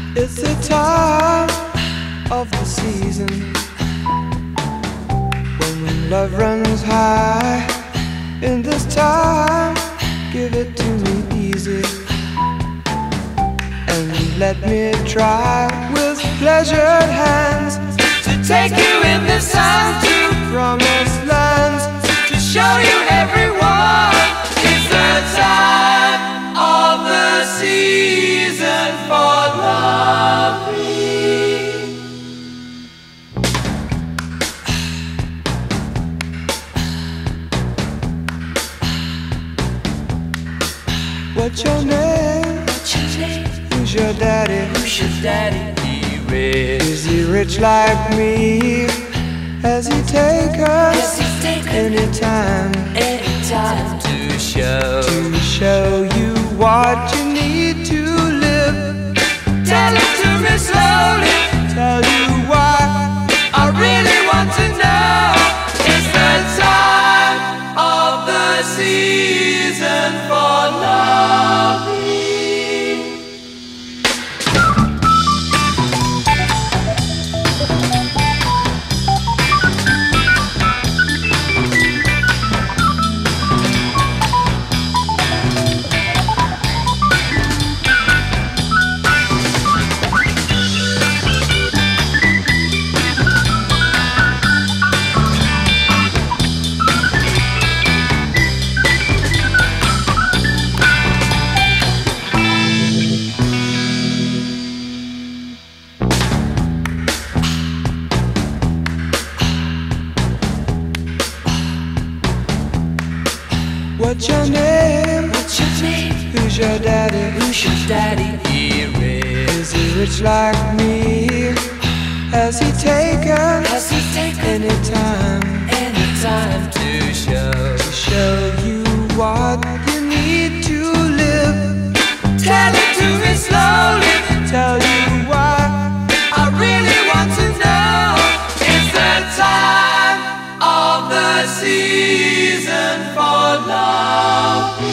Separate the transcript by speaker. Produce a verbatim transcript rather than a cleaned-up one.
Speaker 1: It's the time of the season when love runs high. In this time, give it to me easy and let me try with pleasured hands to take you in the sun to promised lands, to show you everyone. It's the time of the season for loving. What's your name?
Speaker 2: What's your name?
Speaker 1: Who's your daddy?
Speaker 2: Who's your daddy? He rich.
Speaker 1: Is he rich like me? Has he take us
Speaker 2: Has he taken
Speaker 1: anytime?
Speaker 2: Anytime to show
Speaker 1: To show you what you need to live.
Speaker 2: Tell it to me slowly.
Speaker 1: Tell you why
Speaker 2: I really want to know. It's the time of the season for loving.
Speaker 1: What's your name?
Speaker 2: What's your name?
Speaker 1: Who's your daddy?
Speaker 2: Who's your daddy? He rich.
Speaker 1: Is he rich like me? Has he taken
Speaker 2: Has he taken
Speaker 1: anytime
Speaker 2: anytime to show
Speaker 1: to show you what you need to live?
Speaker 2: Tell it to me slowly.
Speaker 1: Tell you why
Speaker 2: I really want to know. It's the time of the season for loving.